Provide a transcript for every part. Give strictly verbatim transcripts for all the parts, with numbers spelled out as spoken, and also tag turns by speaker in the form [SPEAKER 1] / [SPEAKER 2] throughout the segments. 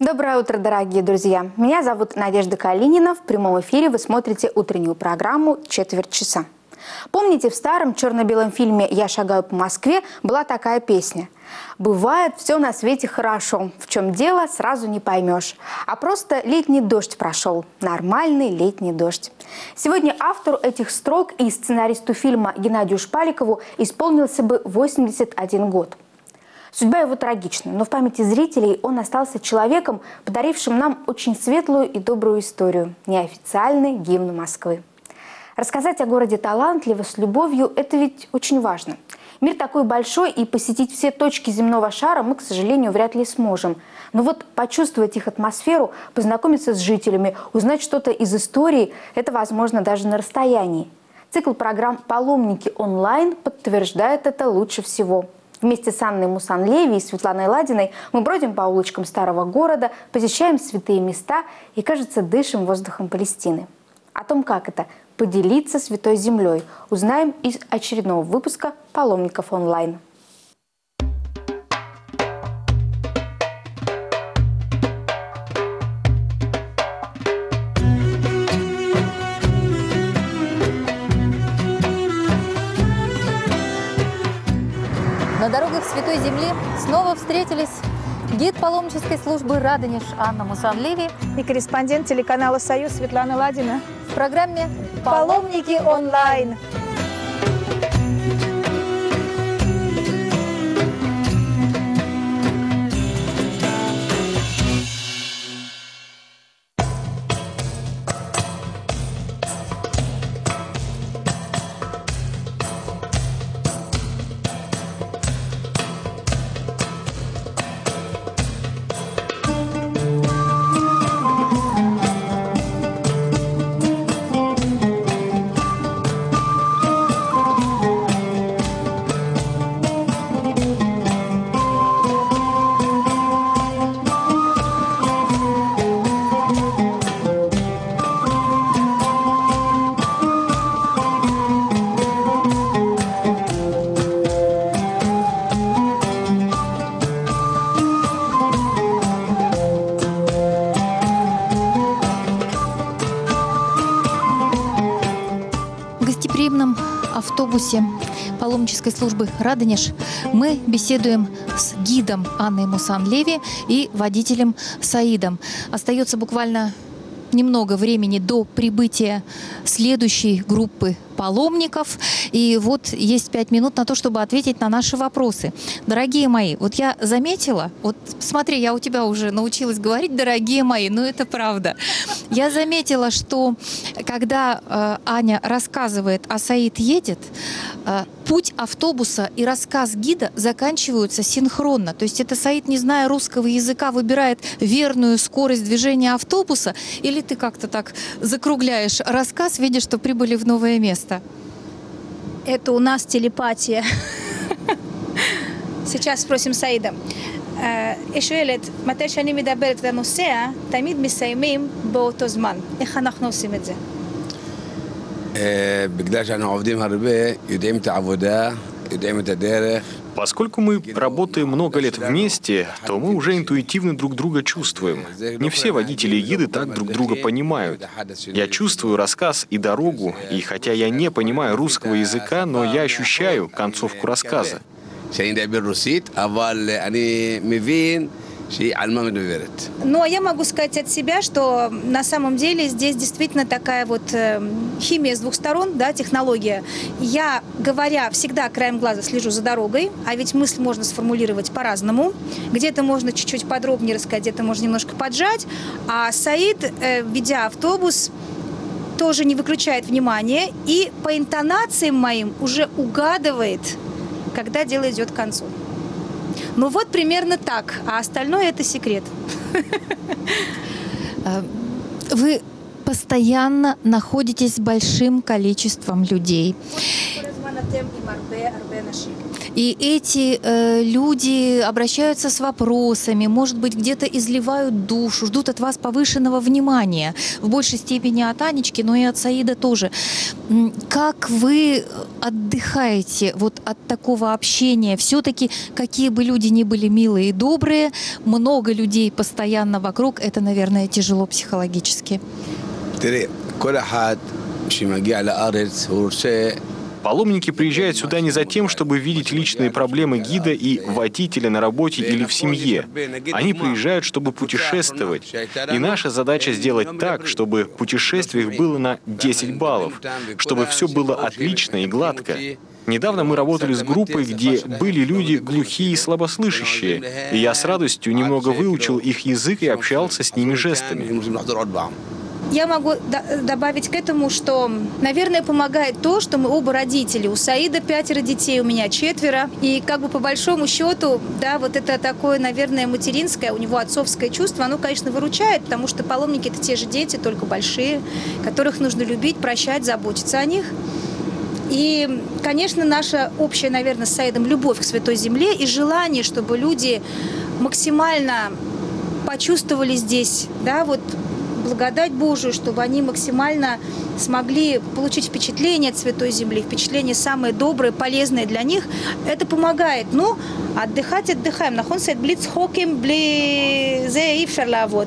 [SPEAKER 1] Доброе утро, дорогие друзья! Меня зовут Надежда Калинина. В прямом эфире вы смотрите утреннюю программу «Четверть часа». Помните, в старом черно-белом фильме «Я шагаю по Москве» была такая песня? «Бывает все на свете хорошо, в чем дело сразу не поймешь, а просто летний дождь прошел, нормальный летний дождь». Сегодня автору этих строк и сценаристу фильма Геннадию Шпаликову исполнился бы восемьдесят один год. Судьба его трагична, но в памяти зрителей он остался человеком, подарившим нам очень светлую и добрую историю – неофициальный гимн Москвы. Рассказать о городе талантливо, с любовью – это ведь очень важно. Мир такой большой, и посетить все точки земного шара мы, к сожалению, вряд ли сможем. Но вот почувствовать их атмосферу, познакомиться с жителями, узнать что-то из истории – это возможно даже на расстоянии. Цикл программ «Паломники онлайн» подтверждает это лучше всего. Вместе с Анной Мусанлеви и Светланой Ладиной мы бродим по улочкам старого города, посещаем святые места и, кажется, дышим воздухом Палестины. О том, как это – поделиться святой землей, узнаем из очередного выпуска «Паломников онлайн».
[SPEAKER 2] На дорогах Святой Земли снова встретились гид паломнической службы «Радонеж» Анна Мусанлеви
[SPEAKER 3] и корреспондент телеканала «Союз» Светлана Ладина
[SPEAKER 2] в программе
[SPEAKER 3] «Паломники онлайн».
[SPEAKER 2] автобусе паломнической службы «Радонеж» мы беседуем с гидом Анной Мусанлеви и водителем Саидом. Остается буквально немного времени до прибытия следующей группы паломников. И вот есть пять минут на то, чтобы ответить на наши вопросы. Дорогие мои, вот я заметила, вот смотри, я у тебя уже научилась говорить «дорогие мои», но это правда. Я заметила, что когда э, Аня рассказывает, а Саид едет, э, путь автобуса и рассказ гида заканчиваются синхронно. То есть это Саид, не зная русского языка, выбирает верную скорость движения автобуса, или ты как-то так закругляешь рассказ, видя, что прибыли в новое место?
[SPEAKER 3] Это у нас телепатия. Сейчас спросим Саида. היא שואלת, מתי שאני מדברת לנוסע, תמיד מסיימים באותו זמן. איך אנחנו עושים את זה?
[SPEAKER 4] בגלל שאנחנו עובדים הרבה, יודעים את העבודה, יודעים את הדרך.
[SPEAKER 5] Поскольку мы работаем много лет вместе, то мы уже интуитивно друг друга чувствуем. Не все водители и гиды так друг друга понимают. Я чувствую рассказ и дорогу, и хотя я не понимаю русского языка, но я ощущаю концовку рассказа.
[SPEAKER 3] Ну, а я могу сказать от себя, что на самом деле здесь действительно такая вот э, химия с двух сторон, да, технология. Я, говоря, всегда краем глаза слежу за дорогой, а ведь мысль можно сформулировать по-разному. Где-то можно чуть-чуть подробнее рассказать, где-то можно немножко поджать. А Саид, э, ведя автобус, тоже не выключает внимания и по интонациям моим уже угадывает, когда дело идет к концу. Ну вот примерно так, а остальное это секрет.
[SPEAKER 2] Вы постоянно находитесь с большим количеством людей. И эти э, люди обращаются с вопросами, может быть, где-то изливают душу, ждут от вас повышенного внимания. В большей степени от Анечки, но и от Саида тоже. Как вы отдыхаете вот от такого общения? Все-таки, какие бы люди ни были милые и добрые, много людей постоянно вокруг, это, наверное, тяжело психологически.
[SPEAKER 5] Паломники приезжают сюда не за тем, чтобы видеть личные проблемы гида и водителя на работе или в семье. Они приезжают, чтобы путешествовать. И наша задача сделать так, чтобы путешествие их было на десять баллов, чтобы все было отлично и гладко. Недавно мы работали с группой, где были люди глухие и слабослышащие, и я с радостью немного выучил их язык и общался с ними жестами.
[SPEAKER 3] Я могу добавить к этому, что, наверное, помогает то, что мы оба родители. У Саида пятеро детей, у меня четверо. И как бы по большому счету, да, вот это такое, наверное, материнское, у него отцовское чувство, оно, конечно, выручает, потому что паломники – это те же дети, только большие, которых нужно любить, прощать, заботиться о них. И, конечно, наша общая, наверное, с Саидом любовь к Святой Земле и желание, чтобы люди максимально почувствовали здесь, да, вот, благодать Божию, чтобы они максимально смогли получить впечатление от Святой Земли, впечатление самое доброе, полезное для них. Это помогает. Ну, отдыхать отдыхаем. Нахон сет блиц хоким бли зе ившарла вот.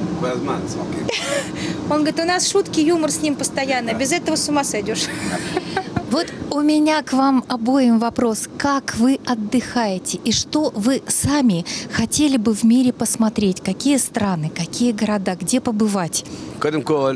[SPEAKER 3] Он говорит, у нас шутки, юмор с ним постоянно. Без этого с ума сойдешь.
[SPEAKER 2] Вот у меня к вам обоим вопрос. Как вы отдыхаете? И что вы сами хотели бы в мире посмотреть? Какие страны, какие города, где побывать?
[SPEAKER 5] Мы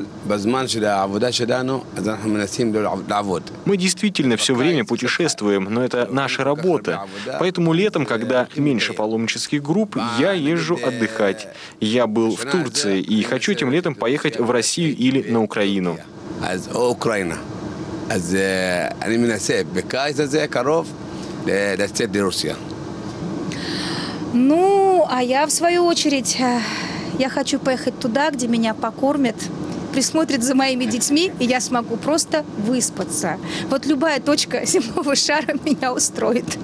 [SPEAKER 5] действительно все время путешествуем, но это наша работа. Поэтому летом, когда меньше паломнических групп, я езжу отдыхать. Я был в Турции и хочу этим летом поехать в Россию или на Украину.
[SPEAKER 4] אז אני מנסה בקיץ הזה קרוב לצאת לרוסיה.
[SPEAKER 3] Ну, а я в свою очередь, я хочу поехать туда, где меня покормят, присмотрят за моими детьми, и я смогу просто выспаться. Вот любая точка земного шара меня устроит.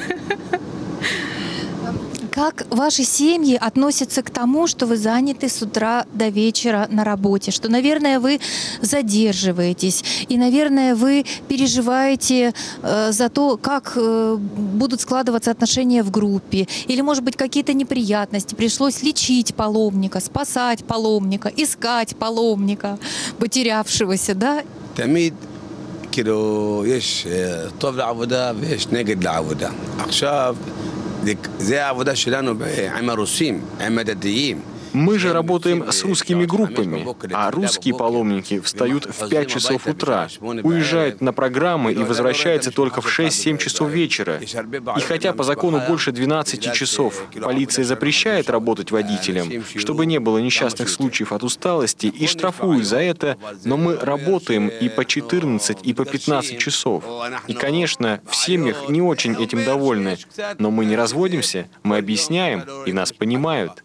[SPEAKER 2] Как ваши семьи относятся к тому, что вы заняты с утра до вечера на работе, что, наверное, вы задерживаетесь, и, наверное, вы переживаете э, за то, как э, будут складываться отношения в группе, или, может быть, какие-то неприятности, пришлось лечить паломника, спасать паломника, искать паломника, потерявшегося, да?
[SPEAKER 4] כאילו, יש טוב לעבודה ויש נגד לעבודה. עכשיו, זה העבודה שלנו עם הרוסים, עם הדתיים.
[SPEAKER 5] Мы же работаем с русскими группами, а русские паломники встают в пять часов утра, уезжают на программы и возвращаются только в шесть-семь часов вечера. И хотя по закону больше двенадцати часов полиция запрещает работать водителям, чтобы не было несчастных случаев от усталости, и штрафуют за это, но мы работаем и по четырнадцать, и по пятнадцать часов. И, конечно, в семьях не очень этим довольны, но мы не разводимся, мы объясняем, и нас понимают.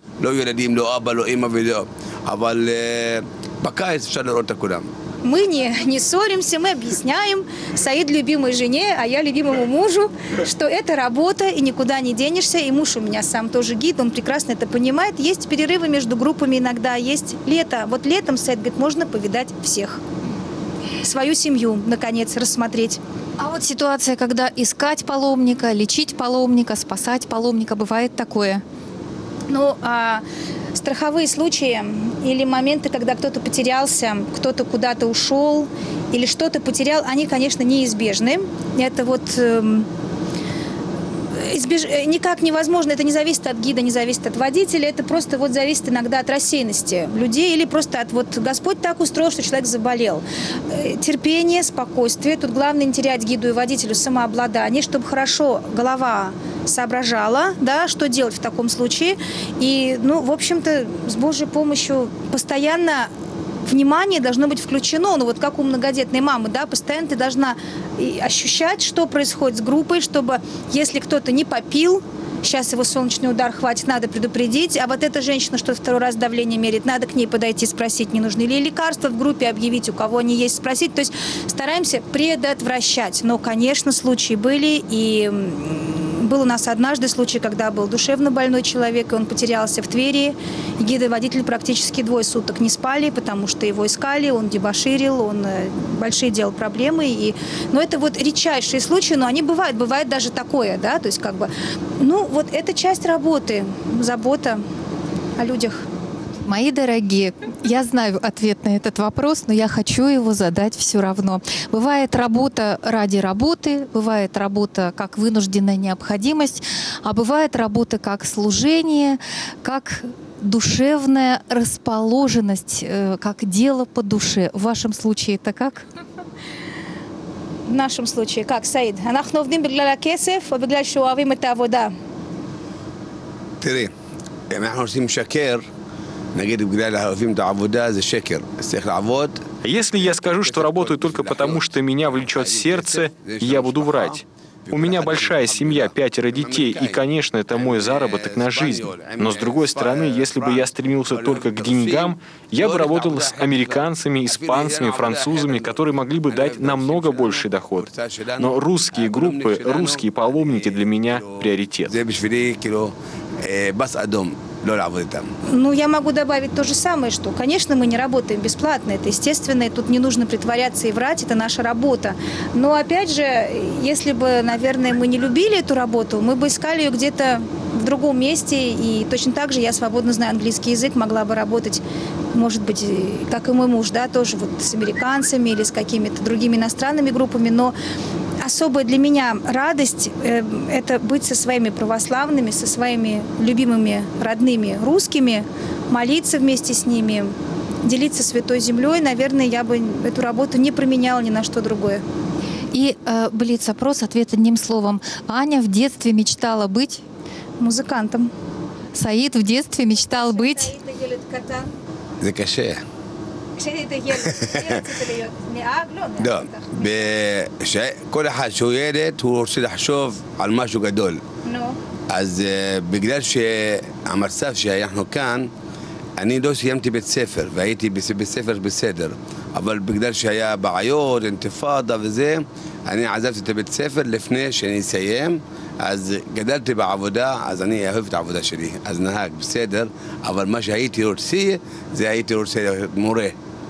[SPEAKER 3] Мы не, не ссоримся, мы объясняем Саид любимой жене, а я любимому мужу, что это работа, и никуда не денешься. И муж у меня сам тоже гид, он прекрасно это понимает. Есть перерывы между группами иногда, есть лето. Вот летом, Саид говорит, можно повидать всех. Свою семью, наконец, рассмотреть.
[SPEAKER 2] А вот ситуация, когда искать паломника, лечить паломника, спасать паломника, бывает такое?
[SPEAKER 3] Ну, а страховые случаи или моменты, когда кто-то потерялся, кто-то куда-то ушел или что-то потерял, они, конечно, неизбежны. Это вот э, избеж... никак невозможно, это не зависит от гида, не зависит от водителя, это просто вот зависит иногда от рассеянности людей или просто от вот Господь так устроил, что человек заболел. Терпение, спокойствие. Тут главное не терять гиду и водителю самообладание, чтобы хорошо голова соображала, да, что делать в таком случае. И, ну, в общем-то, с Божьей помощью постоянно внимание должно быть включено. Ну, вот как у многодетной мамы, да, постоянно ты должна ощущать, что происходит с группой, чтобы, если кто-то не попил, сейчас его солнечный удар хватит, надо предупредить. А вот эта женщина что-то второй раз давление мерит, надо к ней подойти, спросить, не нужны ли лекарства в группе, объявить, у кого они есть, спросить. То есть стараемся предотвращать. Но, конечно, случаи были, и был у нас однажды случай, когда был душевно больной человек, и он потерялся в Твери. Гиды и водитель практически двое суток не спали, потому что его искали, он дебоширил, он большие делал проблемы. И... Но это вот редчайшие случаи, но они бывают, бывает даже такое, да, то есть как бы, ну вот это часть работы, забота о людях.
[SPEAKER 2] Мои дорогие, я знаю ответ на этот вопрос, но я хочу его задать все равно. Бывает работа ради работы, бывает работа как вынужденная необходимость, а бывает работа как служение, как душевная расположенность, как дело по душе. В вашем случае это как?
[SPEAKER 3] В нашем случае, как, Саид? אנחנו עובדים בגלל הכסף או בגלל שאוהבים את העבודה?
[SPEAKER 4] תראי, אם אנחנו עושים שקר, נגיד בגלל אוהבים את העבודה, זה שקר. צריך לעבוד.
[SPEAKER 5] Если я скажу, что работаю только потому, что меня влечет сердце, я буду врать. У меня большая семья, пятеро детей, и, конечно, это мой заработок на жизнь. Но, с другой стороны, если бы я стремился только к деньгам, я бы работал с американцами, испанцами, французами, которые могли бы дать намного больший доход. Но русские группы, русские паломники для меня приоритет.
[SPEAKER 3] Ну, я могу добавить то же самое, что, конечно, мы не работаем бесплатно, это естественно, и тут не нужно притворяться и врать, это наша работа. Но, опять же, если бы, наверное, мы не любили эту работу, мы бы искали ее где-то в другом месте, и точно так же я свободно знаю английский язык, могла бы работать, может быть, как и мой муж, да, тоже вот с американцами или с какими-то другими иностранными группами, но особая для меня радость э, – это быть со своими православными, со своими любимыми родными русскими, молиться вместе с ними, делиться Святой Землей. Наверное, я бы эту работу не променяла ни на что другое.
[SPEAKER 2] И э, блиц-опрос, ответ одним словом. Аня в детстве мечтала быть
[SPEAKER 3] музыкантом.
[SPEAKER 2] Саид в детстве мечтал быть...
[SPEAKER 4] זה קשה.
[SPEAKER 3] כשהיית ילד, מי רצית להיות? נהג?
[SPEAKER 4] לא, כל אחד שהוא ילד, הוא רוצה לחשוב על משהו גדול.
[SPEAKER 3] נו.
[SPEAKER 4] אז בגלל שהמצב שאנחנו כאן, אני לא סיימתי בית ספר, והייתי בית ספר בסדר. אבל בגלל שהיה בעיות, אינתיפאדה וזה, אני עזבתי את הבית ספר לפני שאני אסיים. אז גדלתי בעבודה, אז אני אוהב את העבודה שלי. אז נהג, בסדר, אבל מה שהייתי רוצה, זה הייתי רוצה להיות מורה.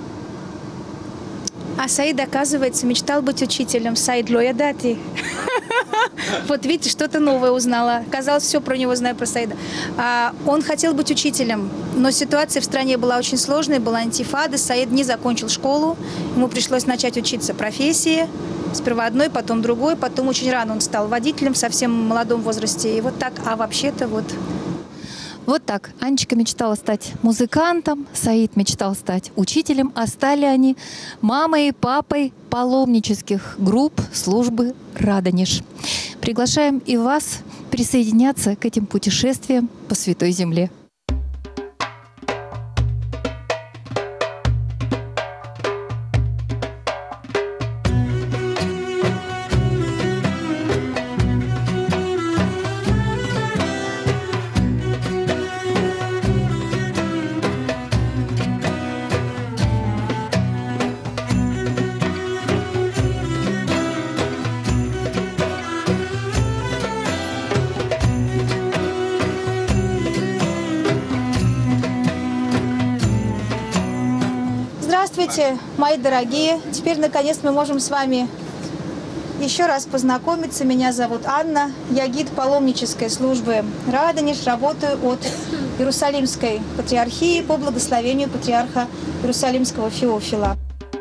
[SPEAKER 3] А Саид, оказывается, мечтал быть учителем. Саид ло ядати. Вот видите, что-то новое узнала. Казалось, все про него знаю, про Саида. А, он хотел быть учителем, но ситуация в стране была очень сложная, была антифада. Саид не закончил школу, ему пришлось начать учиться профессии. Сперва одной, потом другой, потом очень рано он стал водителем в совсем молодом возрасте. И вот так, а вообще-то вот...
[SPEAKER 2] Вот так. Анечка мечтала стать музыкантом, Саид мечтал стать учителем, а стали они мамой и папой паломнических групп службы «Радонеж». Приглашаем и вас присоединяться к этим путешествиям по Святой Земле.
[SPEAKER 3] Здравствуйте, мои дорогие. Теперь, наконец, мы можем с вами еще раз познакомиться. Меня зовут Анна. Я гид паломнической службы «Радонеж». Работаю от Иерусалимской патриархии по благословению патриарха Иерусалимского Феофила.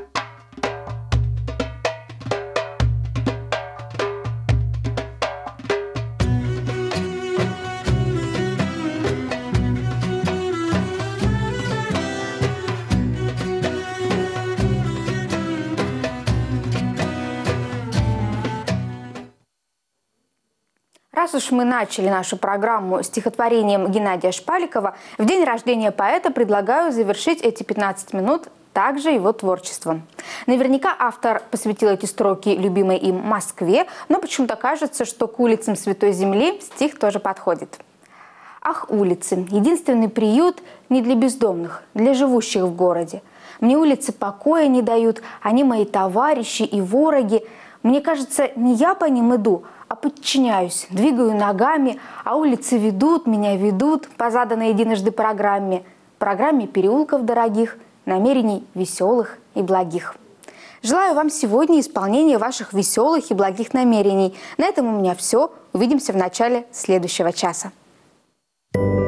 [SPEAKER 1] Раз уж мы начали нашу программу стихотворением Геннадия Шпаликова, в день рождения поэта предлагаю завершить эти пятнадцать минут также его творчеством. Наверняка автор посвятил эти строки любимой им Москве, но почему-то кажется, что к улицам Святой Земли стих тоже подходит. Ах, улицы, единственный приют не для бездомных, для живущих в городе. Мне улицы покоя не дают, они мои товарищи и вороги. Мне кажется, не я по ним иду, а подчиняюсь, двигаю ногами, а улицы ведут, меня ведут по заданной единожды программе, программе переулков дорогих, намерений веселых и благих. Желаю вам сегодня исполнения ваших веселых и благих намерений. На этом у меня все. Увидимся в начале следующего часа. Thank you.